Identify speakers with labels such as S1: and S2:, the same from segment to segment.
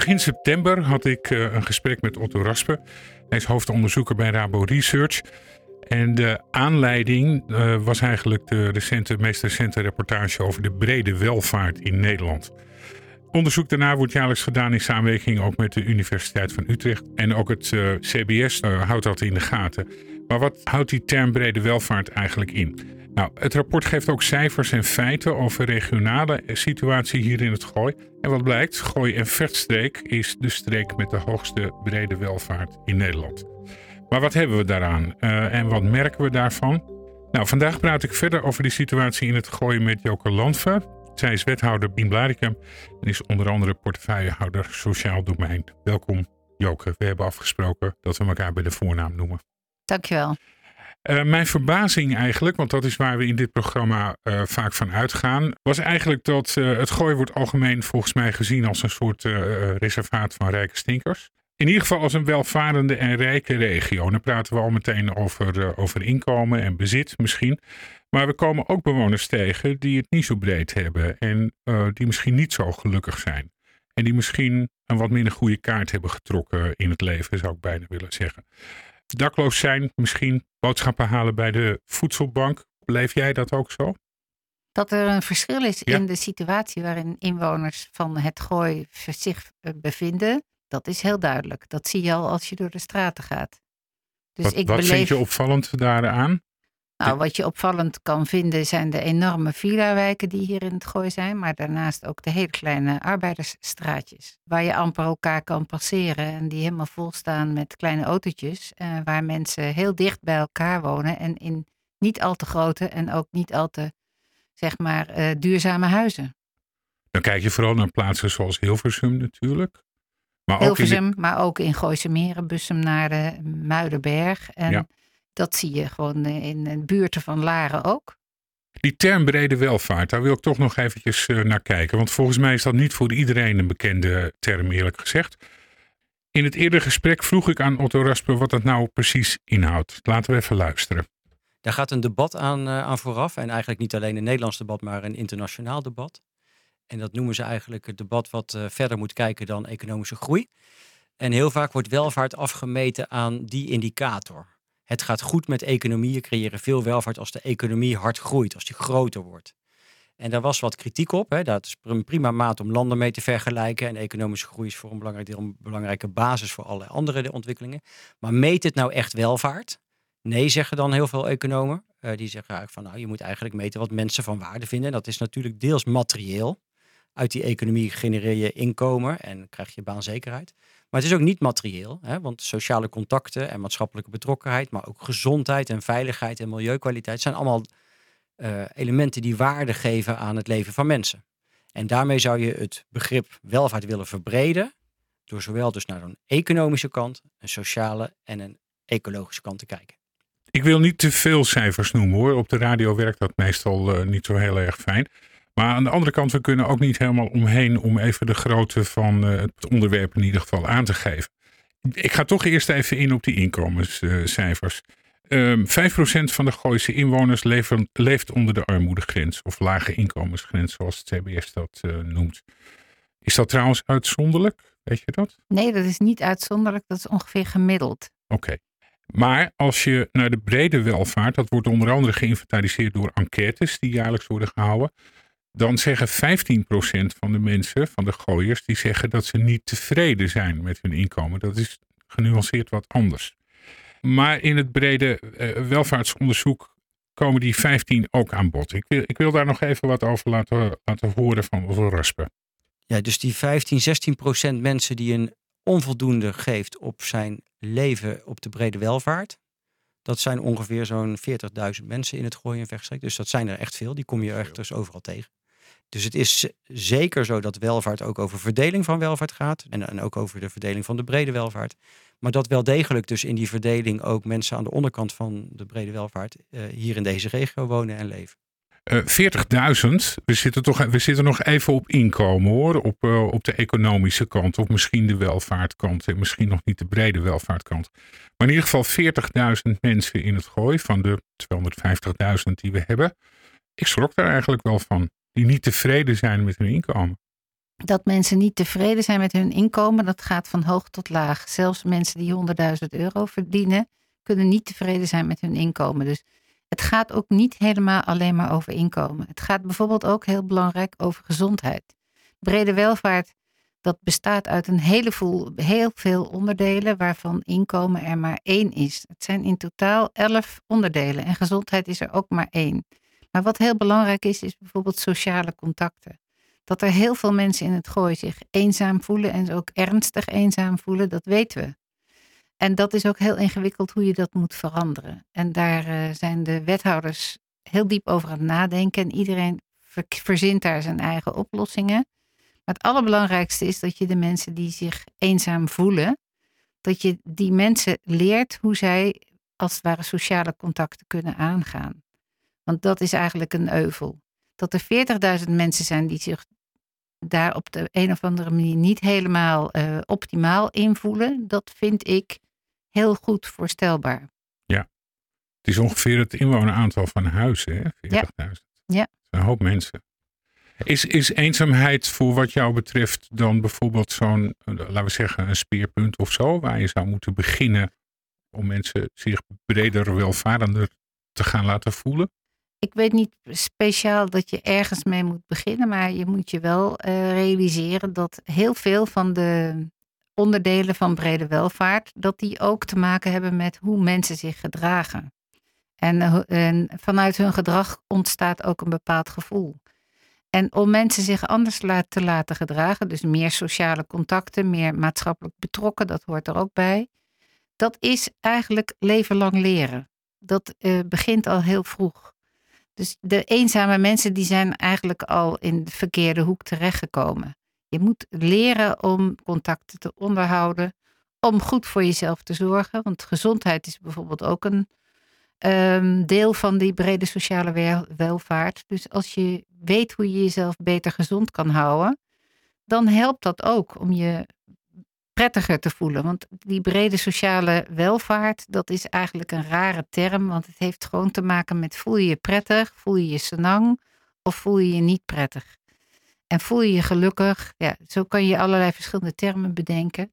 S1: Begin september had ik een gesprek met Otto Raspe. Hij is hoofdonderzoeker bij Rabo Research. En de aanleiding was eigenlijk de meest recente reportage over de brede welvaart in Nederland. Onderzoek daarna wordt jaarlijks gedaan in samenwerking ook met de Universiteit van Utrecht. En ook het CBS houdt dat in de gaten. Maar wat houdt die term brede welvaart eigenlijk in? Nou, het rapport geeft ook cijfers en feiten over regionale situatie hier in het Gooi. En wat blijkt, Gooi- en Vechtstreek is de streek met de hoogste brede welvaart in Nederland. Maar wat hebben we daaraan en wat merken we daarvan? Nou, vandaag praat ik verder over de situatie in het Gooi met Joke Landve. Zij is wethouder in Blaricum en is onder andere portefeuillehouder sociaal domein. Welkom Joke, we hebben afgesproken dat we elkaar bij de voornaam noemen.
S2: Dankjewel.
S1: Mijn verbazing eigenlijk, want dat is waar we in dit programma vaak van uitgaan, was eigenlijk dat het Gooi wordt algemeen volgens mij gezien als een soort reservaat van rijke stinkers. In ieder geval als een welvarende en rijke regio. Dan praten we al meteen over inkomen en bezit misschien. Maar we komen ook bewoners tegen die het niet zo breed hebben en die misschien niet zo gelukkig zijn. En die misschien een wat minder goede kaart hebben getrokken in het leven, zou ik bijna willen zeggen. Dakloos zijn, misschien boodschappen halen bij de voedselbank. Beleef jij dat ook zo?
S2: Dat er een verschil is in de situatie waarin inwoners van het Gooi zich bevinden, dat is heel duidelijk. Dat zie je al als je door de straten gaat. Dus
S1: wat vind je opvallend daaraan?
S2: Nou, wat je opvallend kan vinden zijn de enorme villa-wijken die hier in het Gooi zijn. Maar daarnaast ook de hele kleine arbeidersstraatjes. Waar je amper elkaar kan passeren en die helemaal vol staan met kleine autootjes. Waar mensen heel dicht bij elkaar wonen en in niet al te grote en ook niet al te, duurzame huizen.
S1: Dan kijk je vooral naar plaatsen zoals Hilversum natuurlijk. Maar
S2: Hilversum, maar ook in Gooisemeren, Bussumnaarden, Muidenberg. En dat zie je gewoon in de buurten van Laren ook.
S1: Die term brede welvaart, daar wil ik toch nog eventjes naar kijken. Want volgens mij is dat niet voor iedereen een bekende term, eerlijk gezegd. In het eerdere gesprek vroeg ik aan Otto Raspe wat dat nou precies inhoudt. Laten we even luisteren.
S3: Daar gaat een debat aan vooraf. En eigenlijk niet alleen een Nederlands debat, maar een internationaal debat. En dat noemen ze eigenlijk het debat wat verder moet kijken dan economische groei. En heel vaak wordt welvaart afgemeten aan die indicator. Het gaat goed met economieën, creëren veel welvaart als de economie hard groeit, als die groter wordt. En daar was wat kritiek op. Hè. Dat is een prima maat om landen mee te vergelijken. En economische groei is voor een belangrijk deel een belangrijke basis voor alle andere ontwikkelingen. Maar meet het nou echt welvaart? Nee, zeggen dan heel veel economen. Die zeggen eigenlijk van nou, je moet eigenlijk meten wat mensen van waarde vinden. Dat is natuurlijk deels materieel. Uit die economie genereer je inkomen en krijg je baanzekerheid. Maar het is ook niet materieel, hè, want sociale contacten en maatschappelijke betrokkenheid, maar ook gezondheid en veiligheid en milieukwaliteit zijn allemaal elementen die waarde geven aan het leven van mensen. En daarmee zou je het begrip welvaart willen verbreden, door zowel dus naar een economische kant, een sociale en een ecologische kant te kijken.
S1: Ik wil niet te veel cijfers noemen hoor. Op de radio werkt dat meestal niet zo heel erg fijn. Maar aan de andere kant, we kunnen ook niet helemaal omheen om even de grootte van het onderwerp in ieder geval aan te geven. Ik ga toch eerst even in op die inkomenscijfers. 5% van de Gooise inwoners leeft onder de armoedegrens of lage inkomensgrens, zoals het CBS dat noemt. Is dat trouwens uitzonderlijk? Weet je dat?
S2: Nee, dat is niet uitzonderlijk. Dat is ongeveer gemiddeld.
S1: Oké. Maar als je naar de brede welvaart, dat wordt onder andere geïnventariseerd door enquêtes die jaarlijks worden gehouden. Dan zeggen 15% van de mensen, van de Gooiers, die zeggen dat ze niet tevreden zijn met hun inkomen. Dat is genuanceerd wat anders. Maar in het brede welvaartsonderzoek komen die 15 ook aan bod. Ik wil daar nog even wat over laten horen van Otto Raspe.
S3: Ja, dus die 15-16% mensen die een onvoldoende geeft op zijn leven op de brede welvaart. Dat zijn ongeveer zo'n 40.000 mensen in het Gooi en Vechtstreek. Dus dat zijn er echt veel. Die kom je echt dus overal tegen. Dus het is zeker zo dat welvaart ook over verdeling van welvaart gaat. En ook over de verdeling van de brede welvaart. Maar dat wel degelijk dus in die verdeling ook mensen aan de onderkant van de brede welvaart hier in deze regio wonen en leven.
S1: 40.000, we zitten nog even op inkomen hoor, op de economische kant, of misschien de welvaartkant en misschien nog niet de brede welvaartkant. Maar in ieder geval 40.000 mensen in het Gooi van de 250.000 die we hebben. Ik schrok daar eigenlijk wel van, die niet tevreden zijn met hun inkomen.
S2: dat mensen niet tevreden zijn met hun inkomen. Dat gaat van hoog tot laag. Zelfs mensen die €100.000 verdienen, kunnen niet tevreden zijn met hun inkomen. Dus het gaat ook niet helemaal alleen maar over inkomen. Het gaat bijvoorbeeld ook heel belangrijk over gezondheid. Brede welvaart, dat bestaat uit heel veel onderdelen, waarvan inkomen er maar 1 is. Het zijn in totaal 11 onderdelen en gezondheid is er ook maar 1. Maar wat heel belangrijk is bijvoorbeeld sociale contacten. Dat er heel veel mensen in het Gooi zich eenzaam voelen en ook ernstig eenzaam voelen, dat weten we. En dat is ook heel ingewikkeld hoe je dat moet veranderen. En daar zijn de wethouders heel diep over aan het nadenken. En iedereen verzint daar zijn eigen oplossingen. Maar het allerbelangrijkste is dat je de mensen die zich eenzaam voelen, dat je die mensen leert hoe zij als het ware sociale contacten kunnen aangaan. Want dat is eigenlijk een euvel. Dat er 40.000 mensen zijn die zich daar op de een of andere manier niet helemaal optimaal invoelen, dat vind ik heel goed voorstelbaar.
S1: Ja, het is ongeveer het inwoneraantal van Huizen, hè? 40.000.
S2: Ja.
S1: Dat is een hoop mensen. Is eenzaamheid voor wat jou betreft dan bijvoorbeeld zo'n, laten we zeggen, een speerpunt of zo, waar je zou moeten beginnen om mensen zich breder welvarender te gaan laten voelen?
S2: Ik weet niet speciaal dat je ergens mee moet beginnen, maar je moet je wel realiseren dat heel veel van de onderdelen van brede welvaart, dat die ook te maken hebben met hoe mensen zich gedragen. En vanuit hun gedrag ontstaat ook een bepaald gevoel. En om mensen zich anders te laten gedragen, dus meer sociale contacten, meer maatschappelijk betrokken, dat hoort er ook bij. Dat is eigenlijk leven lang leren. Dat begint al heel vroeg. Dus de eenzame mensen die zijn eigenlijk al in de verkeerde hoek terechtgekomen. Je moet leren om contacten te onderhouden, om goed voor jezelf te zorgen. Want gezondheid is bijvoorbeeld ook een deel van die brede sociale welvaart. Dus als je weet hoe je jezelf beter gezond kan houden, dan helpt dat ook om je prettiger te voelen. Want die brede sociale welvaart, dat is eigenlijk een rare term, want het heeft gewoon te maken met voel je je prettig, voel je je senang of voel je je niet prettig. En voel je je gelukkig, ja, zo kan je allerlei verschillende termen bedenken.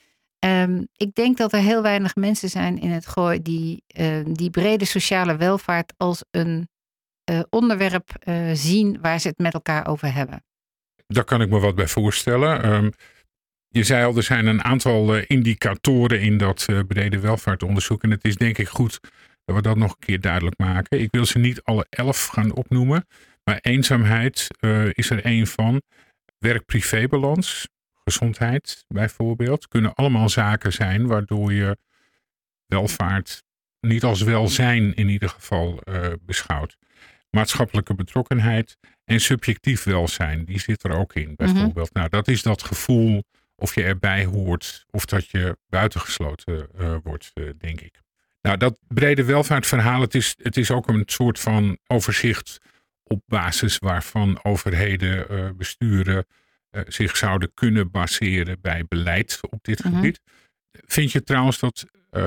S2: Ik denk dat er heel weinig mensen zijn in het Gooi die brede sociale welvaart als een onderwerp zien waar ze het met elkaar over hebben.
S1: Daar kan ik me wat bij voorstellen. Je zei al, er zijn een aantal indicatoren in dat brede welvaartonderzoek. En het is denk ik goed dat we dat nog een keer duidelijk maken. Ik wil ze niet alle 11 gaan opnoemen. Maar eenzaamheid is er één van. Werk-privébalans, gezondheid bijvoorbeeld. Kunnen allemaal zaken zijn waardoor je welvaart niet als welzijn in ieder geval beschouwt. Maatschappelijke betrokkenheid en subjectief welzijn, die zit er ook in bijvoorbeeld. Mm-hmm. Nou, dat is dat gevoel of je erbij hoort of dat je buitengesloten wordt, denk ik. Nou, dat brede welvaartverhaal, het is ook een soort van overzicht op basis waarvan overheden, besturen zich zouden kunnen baseren bij beleid op dit gebied. Vind je trouwens dat,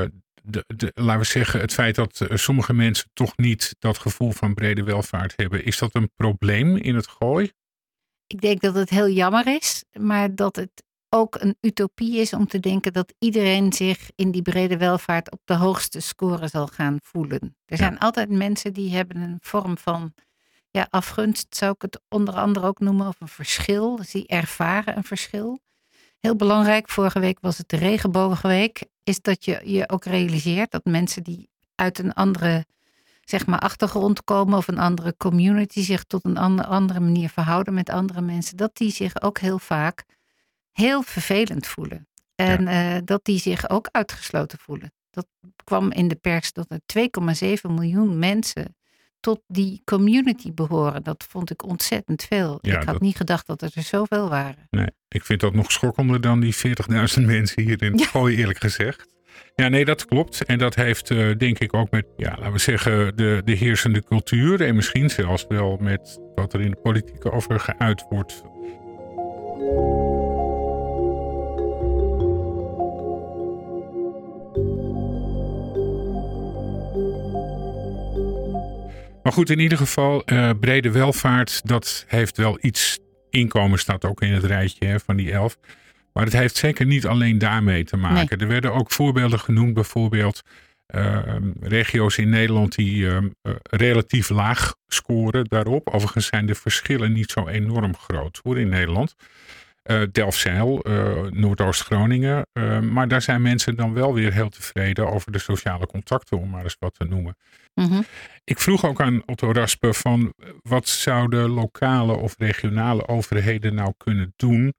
S1: laten we zeggen, het feit dat sommige mensen toch niet dat gevoel van brede welvaart hebben, is dat een probleem in het Gooi?
S2: Ik denk dat het heel jammer is, maar dat het ook een utopie is om te denken dat iedereen zich in die brede welvaart op de hoogste score zal gaan voelen. Er zijn altijd mensen die hebben een vorm van afgunst, zou ik het onder andere ook noemen, of een verschil. Dus die ervaren een verschil. Heel belangrijk, vorige week was het de regenbogenweek, is dat je je ook realiseert dat mensen die uit een andere achtergrond komen of een andere community zich tot een andere manier verhouden met andere mensen, dat die zich ook heel vaak heel vervelend voelen. En dat die zich ook uitgesloten voelen. Dat kwam in de pers dat er 2,7 miljoen mensen tot die community behoren. Dat vond ik ontzettend veel. Ik had niet gedacht dat er zoveel waren. Nee,
S1: ik vind dat nog schokkender dan die 40.000 mensen hier in het Gooi, eerlijk gezegd. Ja, nee, dat klopt. En dat heeft denk ik ook met, laten we zeggen, de heersende cultuur en misschien zelfs wel met wat er in de politiek over geuit wordt. Maar goed, in ieder geval, brede welvaart, dat heeft wel iets inkomen staat ook in het rijtje van die 11. Maar het heeft zeker niet alleen daarmee te maken. Nee. Er werden ook voorbeelden genoemd, bijvoorbeeld regio's in Nederland die relatief laag scoren daarop. Overigens zijn de verschillen niet zo enorm groot hoor in Nederland. Delfzijl, Noordoost-Groningen. Maar daar zijn mensen dan wel weer heel tevreden over de sociale contacten, om maar eens wat te noemen. Mm-hmm. Ik vroeg ook aan Otto Raspe van wat zouden lokale of regionale overheden nou kunnen doen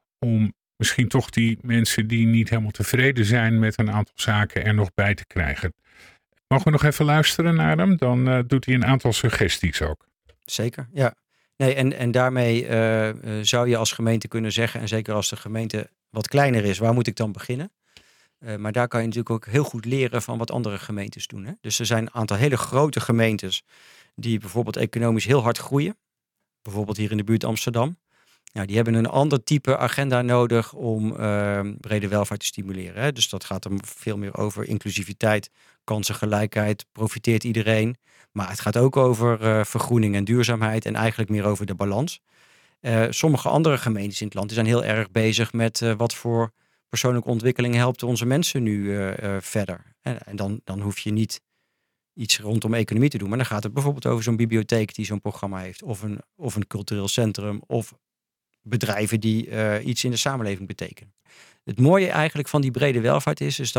S1: om misschien toch die mensen die niet helemaal tevreden zijn met een aantal zaken er nog bij te krijgen. Mogen we nog even luisteren naar hem? Dan doet hij een aantal suggesties ook.
S3: Zeker, ja. Nee, en daarmee zou je als gemeente kunnen zeggen, en zeker als de gemeente wat kleiner is, waar moet ik dan beginnen? Maar daar kan je natuurlijk ook heel goed leren van wat andere gemeentes doen. Hè? Dus er zijn een aantal hele grote gemeentes die bijvoorbeeld economisch heel hard groeien. Bijvoorbeeld hier in de buurt Amsterdam. Nou, die hebben een ander type agenda nodig om brede welvaart te stimuleren. Hè? Dus dat gaat er veel meer over inclusiviteit, kansengelijkheid, profiteert iedereen. Maar het gaat ook over vergroening en duurzaamheid en eigenlijk meer over de balans. Sommige andere gemeentes in het land zijn heel erg bezig met wat voor persoonlijke ontwikkeling helpt onze mensen nu verder. En dan hoef je niet iets rondom economie te doen. Maar dan gaat het bijvoorbeeld over zo'n bibliotheek die zo'n programma heeft. Of een cultureel centrum. Of bedrijven die iets in de samenleving betekenen. Het mooie eigenlijk van die brede welvaart is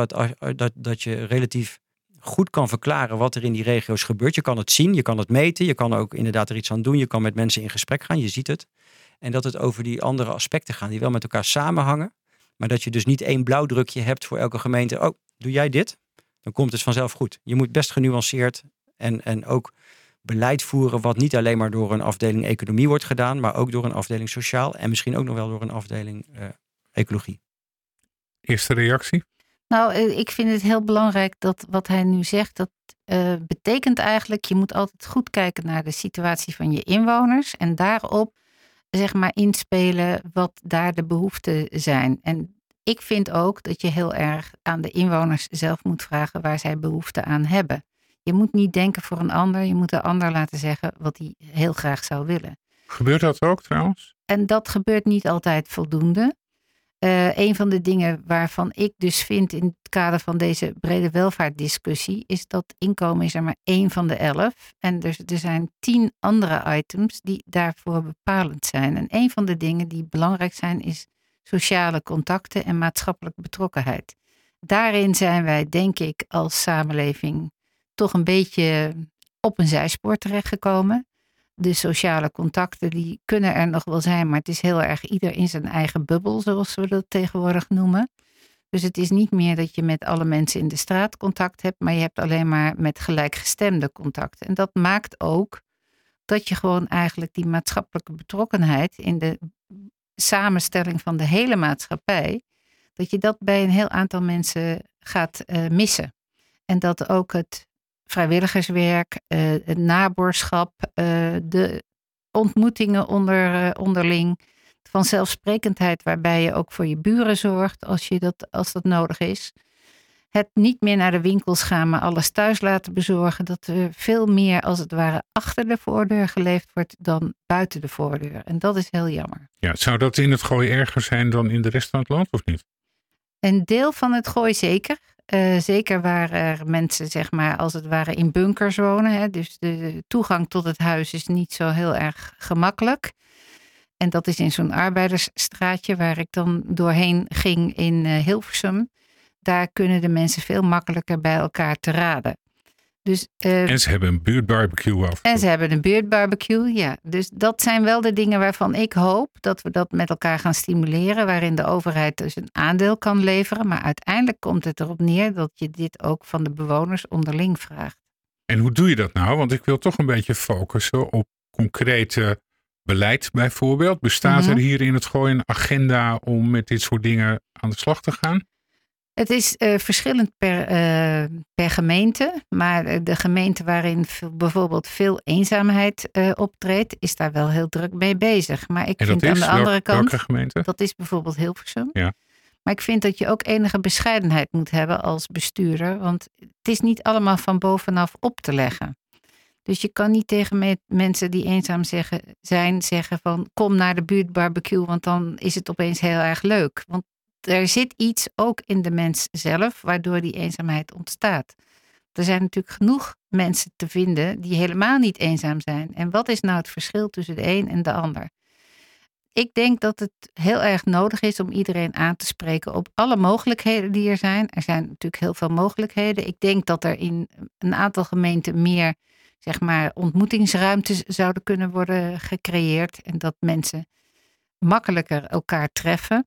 S3: dat je relatief goed kan verklaren wat er in die regio's gebeurt. Je kan het zien, je kan het meten. Je kan ook inderdaad er iets aan doen. Je kan met mensen in gesprek gaan, je ziet het. En dat het over die andere aspecten gaat die wel met elkaar samenhangen. Maar dat je dus niet één blauwdrukje hebt voor elke gemeente. Oh, doe jij dit? Dan komt het vanzelf goed. Je moet best genuanceerd en ook beleid voeren wat niet alleen maar door een afdeling economie wordt gedaan, maar ook door een afdeling sociaal en misschien ook nog wel door een afdeling ecologie.
S1: Eerste reactie?
S2: Nou, ik vind het heel belangrijk dat wat hij nu zegt, dat betekent eigenlijk, je moet altijd goed kijken naar de situatie van je inwoners en daarop zeg maar inspelen wat daar de behoeften zijn. En ik vind ook dat je heel erg aan de inwoners zelf moet vragen waar zij behoefte aan hebben. Je moet niet denken voor een ander, je moet de ander laten zeggen wat hij heel graag zou willen.
S1: Gebeurt dat ook trouwens?
S2: En dat gebeurt niet altijd voldoende. Een van de dingen waarvan ik dus vind in het kader van deze brede welvaartdiscussie is dat inkomen is er maar 1 van de 11. En er zijn 10 andere items die daarvoor bepalend zijn. En een van de dingen die belangrijk zijn is sociale contacten en maatschappelijke betrokkenheid. Daarin zijn wij, denk ik, als samenleving toch een beetje op een zijspoor terechtgekomen. De sociale contacten die kunnen er nog wel zijn, maar het is heel erg ieder in zijn eigen bubbel, zoals we dat tegenwoordig noemen. Dus het is niet meer dat je met alle mensen in de straat contact hebt, maar je hebt alleen maar met gelijkgestemde contact. En dat maakt ook dat je gewoon eigenlijk die maatschappelijke betrokkenheid in de samenstelling van de hele maatschappij, dat je dat bij een heel aantal mensen gaat missen. En dat ook het vrijwilligerswerk, het naboerschap, de ontmoetingen onderling, vanzelfsprekendheid waarbij je ook voor je buren zorgt als dat nodig is. Het niet meer naar de winkels gaan, maar alles thuis laten bezorgen. Dat er veel meer als het ware achter de voordeur geleefd wordt dan buiten de voordeur. En dat is heel jammer.
S1: Ja, zou dat in het Gooi erger zijn dan in de rest van het land of niet?
S2: Een deel van het Gooi zeker. Zeker waar er mensen zeg maar als het ware in bunkers wonen. Hè. Dus de toegang tot het huis is niet zo heel erg gemakkelijk. En dat is in zo'n arbeidersstraatje waar ik dan doorheen ging in Hilversum. Daar kunnen de mensen veel makkelijker bij elkaar te raden. Dus,
S1: en ze hebben een buurtbarbecue af.
S2: En ze hebben een buurtbarbecue, ja. Dus dat zijn wel de dingen waarvan ik hoop dat we dat met elkaar gaan stimuleren. Waarin de overheid dus een aandeel kan leveren. Maar uiteindelijk komt het erop neer dat je dit ook van de bewoners onderling vraagt.
S1: En hoe doe je dat nou? Want ik wil toch een beetje focussen op concrete beleid bijvoorbeeld. Bestaat er hier in het Gooi een agenda om met dit soort dingen aan de slag te gaan?
S2: Het is verschillend per gemeente. Maar de gemeente waarin bijvoorbeeld veel eenzaamheid optreedt, is daar wel heel druk mee bezig. Maar ik vind aan de andere kant,
S1: welke gemeente?
S2: Dat is bijvoorbeeld Hilversum.
S1: Ja.
S2: Maar ik vind dat je ook enige bescheidenheid moet hebben als bestuurder. Want het is niet allemaal van bovenaf op te leggen. Dus je kan niet tegen mensen die eenzaam zeggen van kom naar de buurtbarbecue, want dan is het opeens heel erg leuk. Want er zit iets ook in de mens zelf waardoor die eenzaamheid ontstaat. Er zijn natuurlijk genoeg mensen te vinden die helemaal niet eenzaam zijn. En wat is nou het verschil tussen de een en de ander? Ik denk dat het heel erg nodig is om iedereen aan te spreken op alle mogelijkheden die er zijn. Er zijn natuurlijk heel veel mogelijkheden. Ik denk dat er in een aantal gemeenten meer, zeg maar, ontmoetingsruimtes zouden kunnen worden gecreëerd. En dat mensen makkelijker elkaar treffen.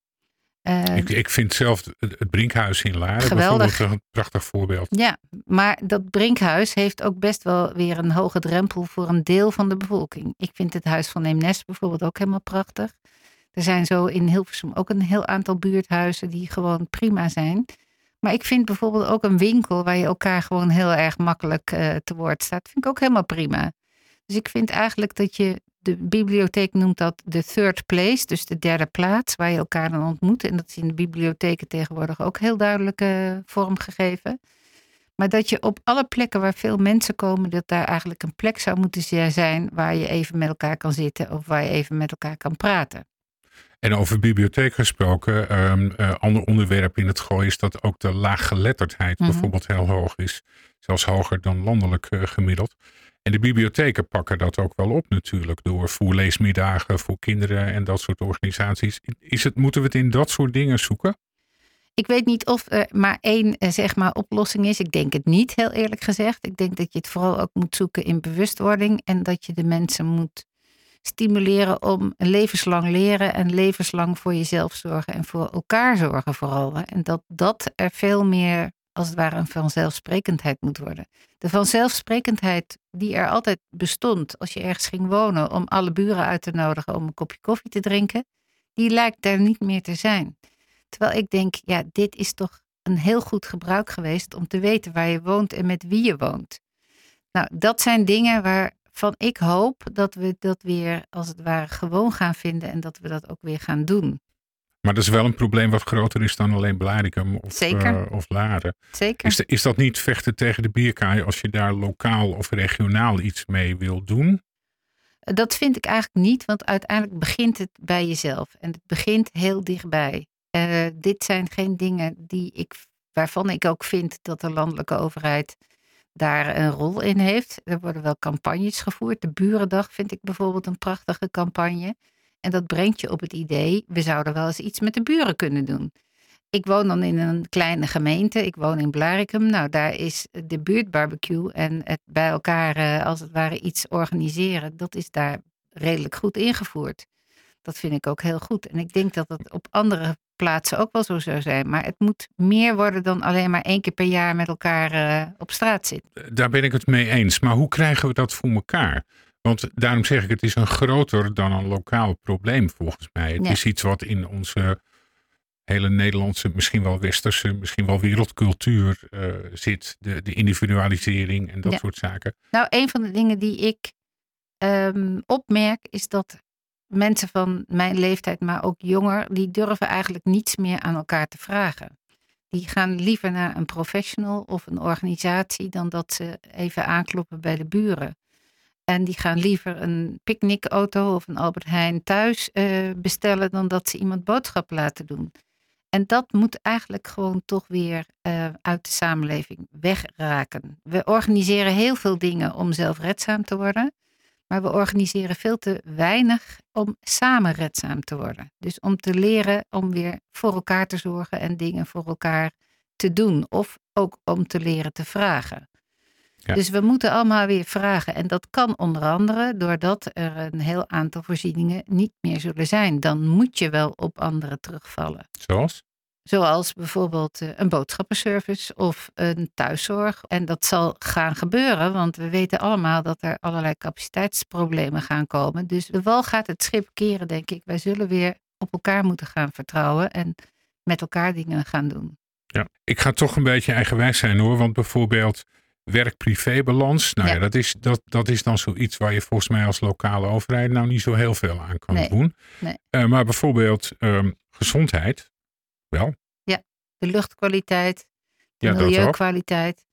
S1: Ik vind zelf het Brinkhuis in Laren
S2: geweldig.
S1: bijvoorbeeld een prachtig voorbeeld.
S2: Ja, maar dat Brinkhuis heeft ook best wel weer een hoge drempel voor een deel van de bevolking. Ik vind het Huis van Eemnes bijvoorbeeld ook helemaal prachtig. Er zijn zo in Hilversum ook een heel aantal buurthuizen die gewoon prima zijn. Maar ik vind bijvoorbeeld ook een winkel waar je elkaar gewoon heel erg makkelijk te woord staat. Vind ik ook helemaal prima. Dus ik vind eigenlijk dat de bibliotheek noemt dat de third place, dus de derde plaats waar je elkaar dan ontmoet. En dat is in de bibliotheken tegenwoordig ook heel duidelijk vormgegeven. Maar dat je op alle plekken waar veel mensen komen, dat daar eigenlijk een plek zou moeten zijn waar je even met elkaar kan zitten of waar je even met elkaar kan praten.
S1: En over bibliotheek gesproken, ander onderwerp in het Gooi is dat ook de laaggeletterdheid bijvoorbeeld heel hoog is. Zelfs hoger dan landelijk gemiddeld. En de bibliotheken pakken dat ook wel op natuurlijk door voorleesmiddagen voor kinderen en dat soort organisaties. Moeten we het in dat soort dingen zoeken?
S2: Ik weet niet of er maar één oplossing is. Ik denk het niet, heel eerlijk gezegd. Ik denk dat je het vooral ook moet zoeken in bewustwording en dat je de mensen moet stimuleren om levenslang leren en levenslang voor jezelf zorgen en voor elkaar zorgen vooral. En dat er veel meer als het ware een vanzelfsprekendheid moet worden. De vanzelfsprekendheid die er altijd bestond als je ergens ging wonen om alle buren uit te nodigen om een kopje koffie te drinken, die lijkt daar niet meer te zijn. Terwijl ik denk, ja, dit is toch een heel goed gebruik geweest om te weten waar je woont en met wie je woont. Nou, dat zijn dingen waarvan ik hoop dat we dat weer als het ware gewoon gaan vinden en dat we dat ook weer gaan doen.
S1: Maar dat is wel een probleem wat groter is dan alleen Blaricum of Laren.
S2: Zeker.
S1: Is dat niet vechten tegen de bierkaai als je daar lokaal of regionaal iets mee wil doen?
S2: Dat vind ik eigenlijk niet, want uiteindelijk begint het bij jezelf. En het begint heel dichtbij. Dit zijn geen dingen waarvan ik ook vind dat de landelijke overheid daar een rol in heeft. Er worden wel campagnes gevoerd. De Burendag vind ik bijvoorbeeld een prachtige campagne. En dat brengt je op het idee, we zouden wel eens iets met de buren kunnen doen. Ik woon dan in een kleine gemeente. Ik woon in Blaricum. Nou, daar is de buurtbarbecue en het bij elkaar als het ware iets organiseren. Dat is daar redelijk goed ingevoerd. Dat vind ik ook heel goed. En ik denk dat het op andere plaatsen ook wel zo zou zijn. Maar het moet meer worden dan alleen maar 1 keer per jaar met elkaar op straat zitten.
S1: Daar ben ik het mee eens. Maar hoe krijgen we dat voor elkaar? Want daarom zeg ik, het is een groter dan een lokaal probleem volgens mij. Het is iets wat in onze hele Nederlandse, misschien wel westerse, misschien wel wereldcultuur zit. De individualisering en dat soort zaken.
S2: Nou, een van de dingen die ik opmerk is dat mensen van mijn leeftijd, maar ook jonger, die durven eigenlijk niets meer aan elkaar te vragen. Die gaan liever naar een professional of een organisatie dan dat ze even aankloppen bij de buren. En die gaan liever een picknickauto of een Albert Heijn thuis bestellen dan dat ze iemand boodschappen laten doen. En dat moet eigenlijk gewoon toch weer uit de samenleving wegraken. We organiseren heel veel dingen om zelfredzaam te worden. Maar we organiseren veel te weinig om samen redzaam te worden. Dus om te leren om weer voor elkaar te zorgen en dingen voor elkaar te doen. Of ook om te leren te vragen. Ja. Dus we moeten allemaal weer vragen. En dat kan onder andere doordat er een heel aantal voorzieningen niet meer zullen zijn. Dan moet je wel op anderen terugvallen. Zoals bijvoorbeeld een boodschappenservice of een thuiszorg. En dat zal gaan gebeuren, want we weten allemaal dat er allerlei capaciteitsproblemen gaan komen. Dus de wal gaat het schip keren, denk ik. Wij zullen weer op elkaar moeten gaan vertrouwen en met elkaar dingen gaan doen.
S1: Ja, ik ga toch een beetje eigenwijs zijn hoor, want bijvoorbeeld werk-privé-balans. Nou ja, dat is dan zoiets waar je volgens mij als lokale overheid nou niet zo heel veel aan kan doen. Nee. Maar bijvoorbeeld gezondheid. Wel.
S2: Ja, de luchtkwaliteit, de milieukwaliteit.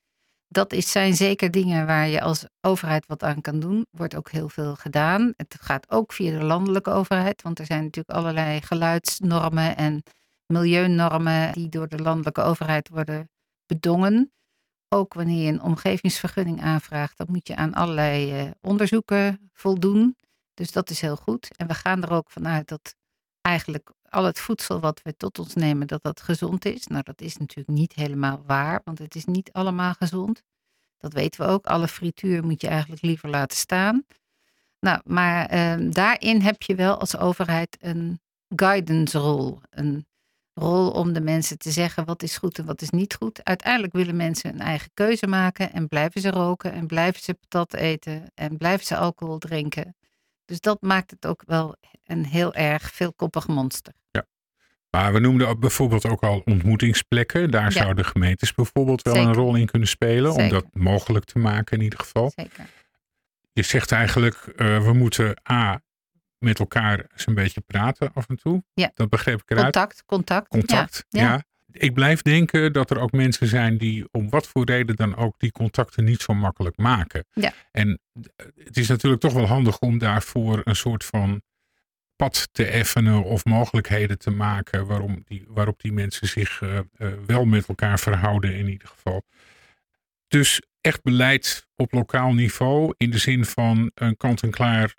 S2: zijn zeker dingen waar je als overheid wat aan kan doen. Wordt ook heel veel gedaan. Het gaat ook via de landelijke overheid. Want er zijn natuurlijk allerlei geluidsnormen en milieunormen die door de landelijke overheid worden bedongen. Ook wanneer je een omgevingsvergunning aanvraagt, dan moet je aan allerlei onderzoeken voldoen. Dus dat is heel goed. En we gaan er ook vanuit dat eigenlijk al het voedsel wat we tot ons nemen, dat dat gezond is. Nou, dat is natuurlijk niet helemaal waar, want het is niet allemaal gezond. Dat weten we ook. Alle frituur moet je eigenlijk liever laten staan. Nou, maar daarin heb je wel als overheid een guidance rol. Een rol om de mensen te zeggen wat is goed en wat is niet goed. Uiteindelijk willen mensen een eigen keuze maken en blijven ze roken en blijven ze patat eten en blijven ze alcohol drinken. Dus dat maakt het ook wel een heel erg veelkoppig monster.
S1: Ja. Maar we noemden bijvoorbeeld ook al ontmoetingsplekken. Daar zouden gemeentes bijvoorbeeld wel een rol in kunnen spelen. Zeker. Om dat mogelijk te maken in ieder geval.
S2: Zeker.
S1: Je zegt eigenlijk, we moeten met elkaar eens een beetje praten af en toe.
S2: Ja.
S1: Dat begreep ik eruit.
S2: Contact.
S1: Ja. Ik blijf denken dat er ook mensen zijn die om wat voor reden dan ook die contacten niet zo makkelijk maken.
S2: Ja.
S1: En het is natuurlijk toch wel handig om daarvoor een soort van pad te effenen of mogelijkheden te maken waarop die mensen zich wel met elkaar verhouden in ieder geval. Dus echt beleid op lokaal niveau in de zin van een kant-en-klaar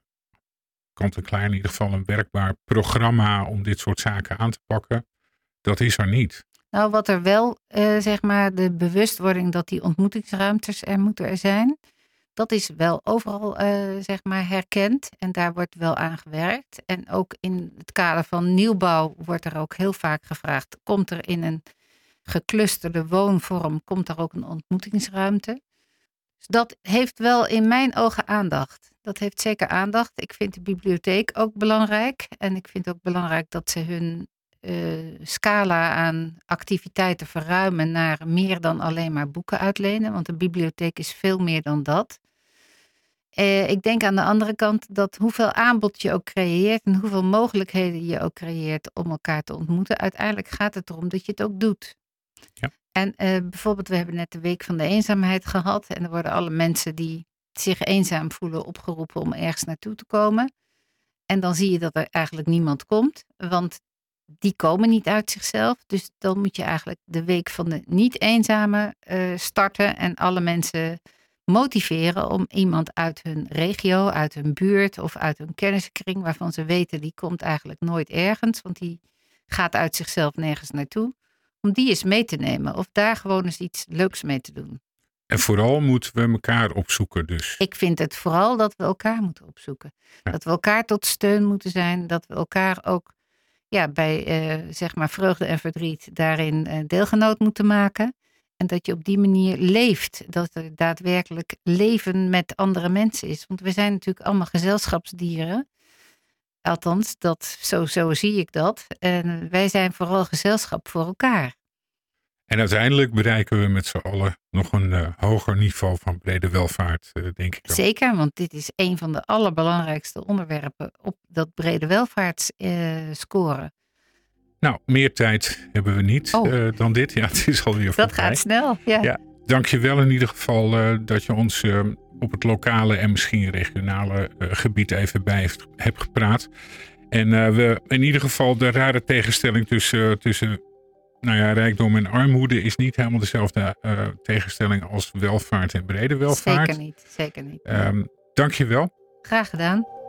S1: in ieder geval een werkbaar programma om dit soort zaken aan te pakken. Dat is er niet.
S2: Nou, wat er wel, zeg maar, de bewustwording dat die ontmoetingsruimtes er moeten zijn. Dat is wel overal, zeg maar, herkend. En daar wordt wel aan gewerkt. En ook in het kader van nieuwbouw wordt er ook heel vaak gevraagd. Komt er in een geclusterde woonvorm, komt er ook een ontmoetingsruimte? Dus dat heeft wel in mijn ogen aandacht. Dat heeft zeker aandacht. Ik vind de bibliotheek ook belangrijk. En ik vind ook belangrijk dat ze hun scala aan activiteiten verruimen naar meer dan alleen maar boeken uitlenen. Want een bibliotheek is veel meer dan dat. Ik denk aan de andere kant dat hoeveel aanbod je ook creëert en hoeveel mogelijkheden je ook creëert om elkaar te ontmoeten. Uiteindelijk gaat het erom dat je het ook doet.
S1: Ja.
S2: En bijvoorbeeld, we hebben net de Week van de Eenzaamheid gehad. En er worden alle mensen die zich eenzaam voelen opgeroepen om ergens naartoe te komen. En dan zie je dat er eigenlijk niemand komt. Want die komen niet uit zichzelf. Dus dan moet je eigenlijk de Week van de niet-eenzamen starten. En alle mensen motiveren om iemand uit hun regio, uit hun buurt of uit hun kennissenkring, waarvan ze weten die komt eigenlijk nooit ergens. Want die gaat uit zichzelf nergens naartoe. Om die eens mee te nemen. Of daar gewoon eens iets leuks mee te doen.
S1: En vooral moeten we elkaar opzoeken dus.
S2: Ik vind het vooral dat we elkaar moeten opzoeken. Ja. Dat we elkaar tot steun moeten zijn. Dat we elkaar ook bij zeg maar vreugde en verdriet daarin deelgenoot moeten maken. En dat je op die manier leeft. Dat er daadwerkelijk leven met andere mensen is. Want we zijn natuurlijk allemaal gezelschapsdieren. Althans, zo zie ik dat. En wij zijn vooral gezelschap voor elkaar.
S1: En uiteindelijk bereiken we met z'n allen nog een hoger niveau van brede welvaart, denk ik ook.
S2: Zeker, want dit is een van de allerbelangrijkste onderwerpen op dat brede welvaartsscoren.
S1: Nou, meer tijd hebben we niet dan dit. Ja, het is alweer voorbij.
S2: Dat gaat snel, ja.
S1: Dank je wel in ieder geval dat je ons op het lokale en misschien regionale gebied even bij hebt gepraat. En we in ieder geval de rare tegenstelling tussen rijkdom en armoede is niet helemaal dezelfde tegenstelling als welvaart en brede welvaart.
S2: Zeker niet.
S1: Dank je wel.
S2: Graag gedaan.